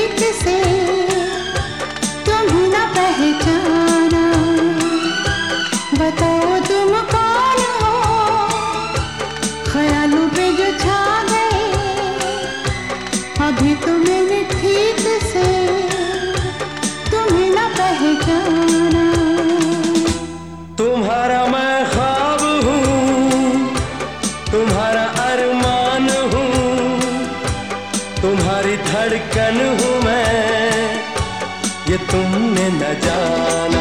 ठीक से तुम्हें ना पहचाना। बताओ तुम कौन हो, ख्यालों पे जो छा गए, अभी तो मैंने ठीक से तुम्हें ना पहचाना। तुम्हारा मैं ख्वाब हूँ, तुम्हारा अरमान हूँ, तुम्हारी धड़कन हूँ मैं, ये तुमने न जाना।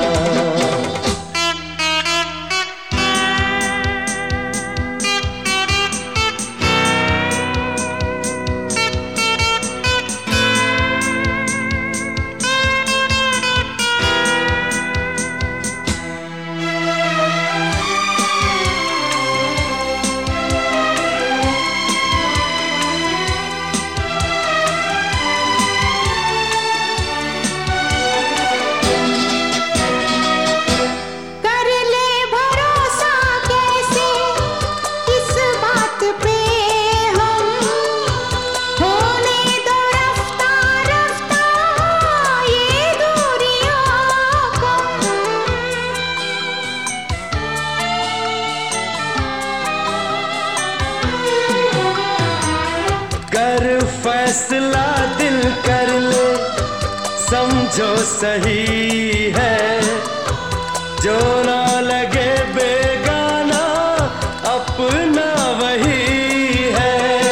कर फैसला दिल कर ले, समझो सही है, जो ना लगे बेगाना अपना वही है।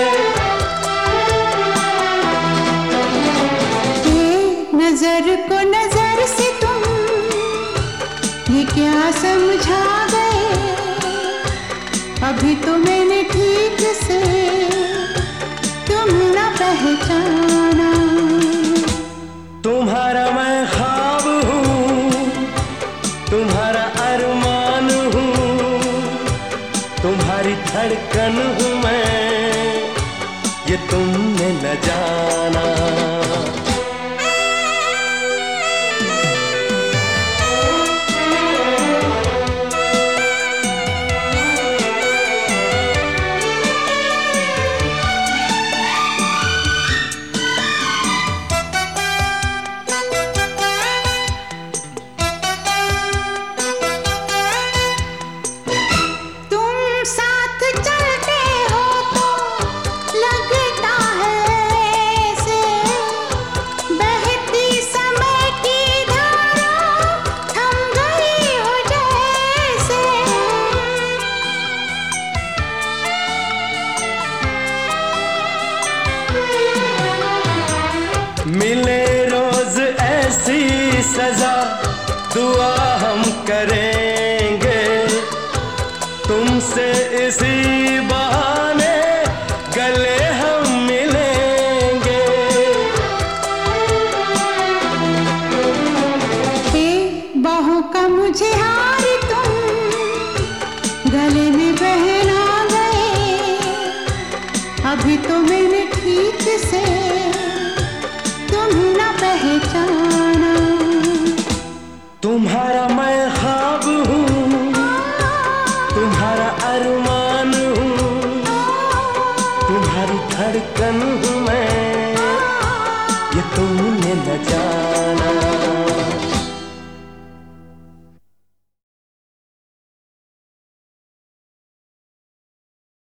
नजर को नजर से तुम ये क्या समझा गए, अभी तो मैंने ठीक से तुम्हें ना पहचाना। तुम्हारा मैं ख्वाब हूँ, तुम्हारा अरमान हूँ, तुम्हारी धड़कन हूँ मैं, ये तुमने न जाना। मिले रोज ऐसी सजा, दुआ हम करेंगे, तुमसे इसी बहाने गले हम मिलेंगे। बाहों का मुझे हार तुम गले में पहना गए, अभी तो मैंने ठीक से तुम्हें ना पहचाना। तुम्हारा मैं ख्वाब हूँ, तुम्हारा अरमान हूँ, तुम्हारी धड़कन हूँ मैं, ये तुमने न जाना।